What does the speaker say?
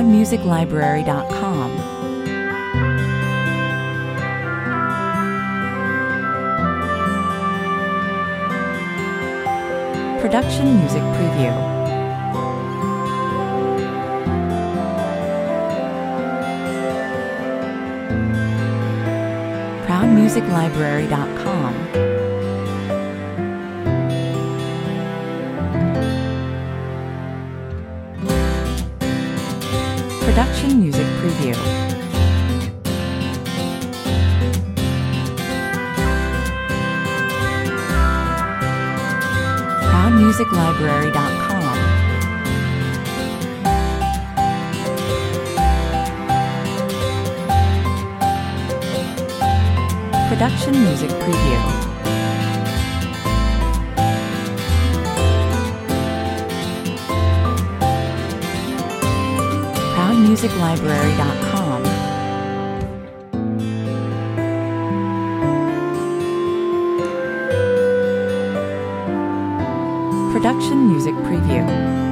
ProudMusicLibrary.com. Production Music Preview. ProudMusicLibrary.com. Production Music Preview. ProudMusicLibrary.com. Production Music Preview. ProudMusicLibrary.com. Production Music Preview.